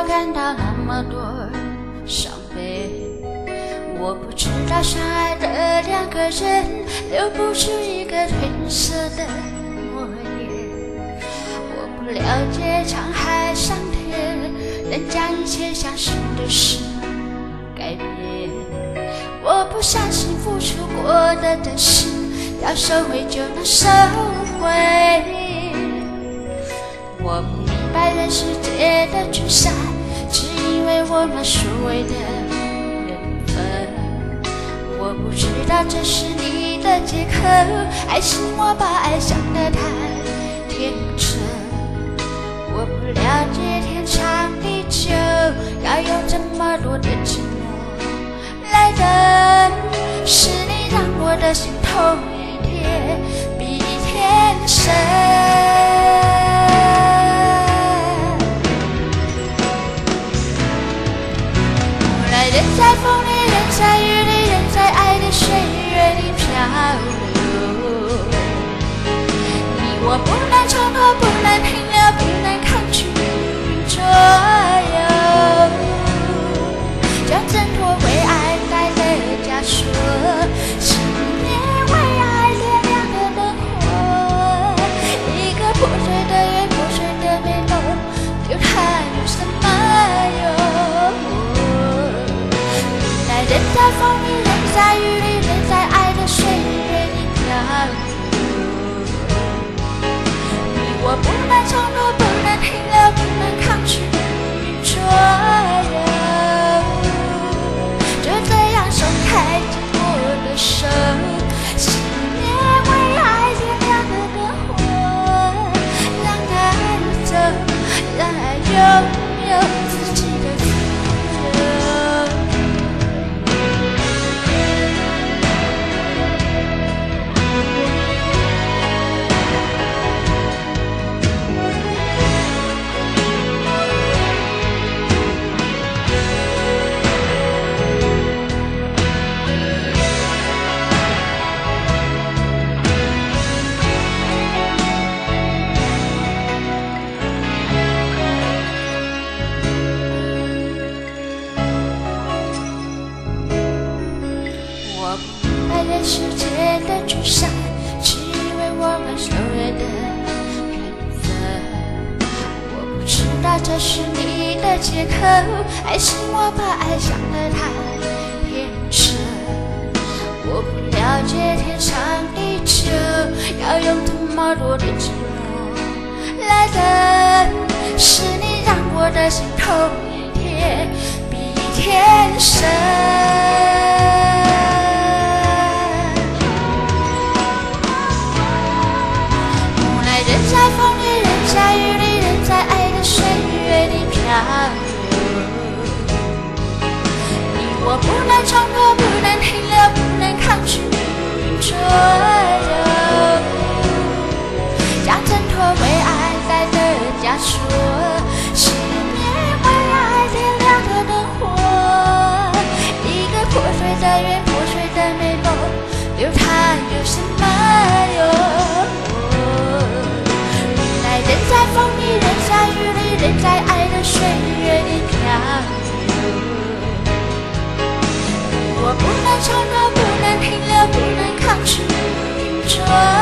我感到那么多伤悲。我不知道相爱的两个人留不住一个褪色的诺言。我不了解沧海桑田能将一切相信的事改变。我不相信付出过的真心要收回就能收回。我不明白人世界的聚散，只因为我们所谓的缘分。我不知道这是你的借口，还是我把爱想得太天真。我不了解天长地久要有这么多的寂寞来等，是你让我的心痛一天比一天深。后来人在风里，人在雨里，人在爱的岁月里漂流。你我不能冲动，不能停留，不能抗拒左右，将挣脱为爱带的枷锁，信念为爱点亮的灯火。一个破碎的圆，破碎的美梦，有它有什么用？原来人在风里，人在雨里，人在爱的岁月里漂流。你我不能冲动，不能停留，不能抗拒左右，就这样松开紧握的手，信念为爱点亮的灯火，让爱走，让爱拥有自己的自由。我不明白人世间的聚散，只因为我们所谓的缘分。我不知道这是你的借口，还是我把爱想得太天真。我不了解天长地久要用这么多的寂寞来等，是你让我的心痛一天比一天深。人在风里，人在雨里，人在爱的岁月里漂流。你我不能冲动，不能停留，不能抗拒左右，将挣脱为爱带的枷锁，信念为爱点亮的灯火。一个破碎的圆，破碎的美梦，留它有什么用？人在风里，人在雨里，人在爱的岁月里漂流。我不能冲动，不能停留，不能抗拒左右。